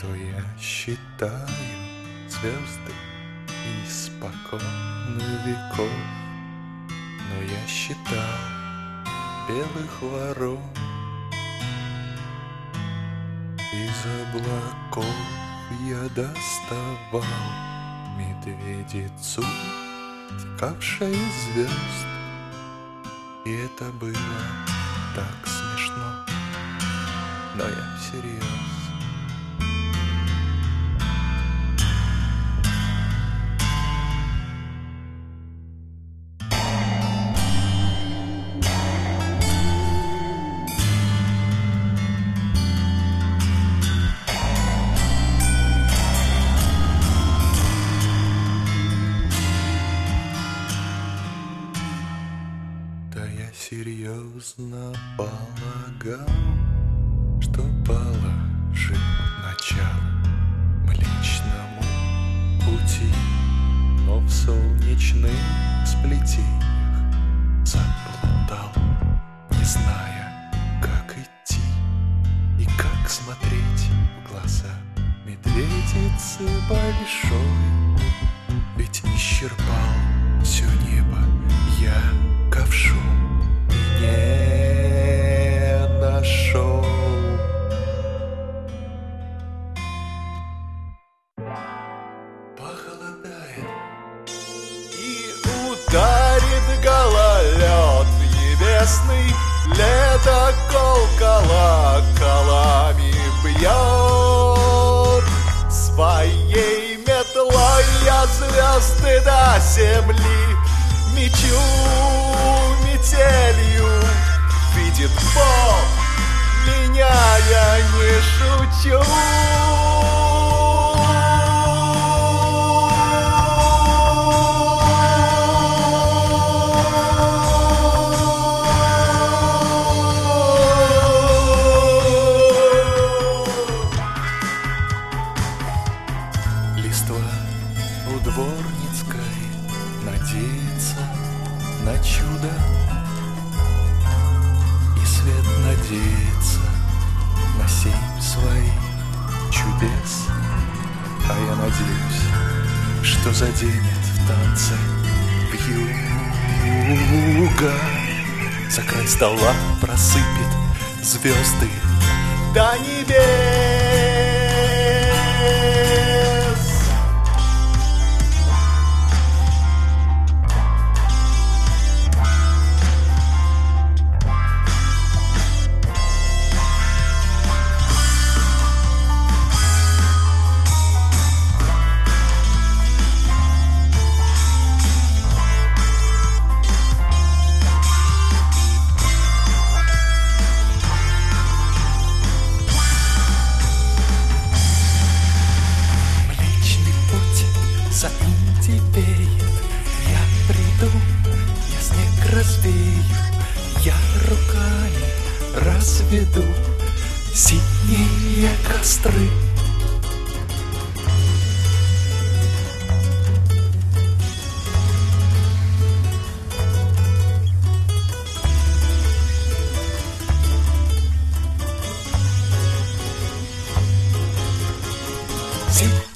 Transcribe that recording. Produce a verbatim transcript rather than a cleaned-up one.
что я считаю звезды испокон веков, но я считал белых ворон из облаков. Я доставал медведицу, текавшей из звезд, и это было так смешно, но я всерьез. Да я серьезно полагал, что положил начало Млечному пути, но в солнечных сплетениях заплутал, не зная, как идти и как смотреть в глаза медведицы большой. Ведь исчерпал все небо я ковшом и не нашел. Похолодает и ударит гололед небесный, ледокол колоколами бьет. Своей метлой я звезды до земли мечу метелью. Видит Бог, меня я не шучу. Листва у Дворницкой надеется на чудо, и свет надеется на семь своих чудес. А я надеюсь, что заденет в танце вьюга, за край стола просыпет звезды до небес. За Индией веет, я приду, я снег развею, я руками разведу синие костры. Синие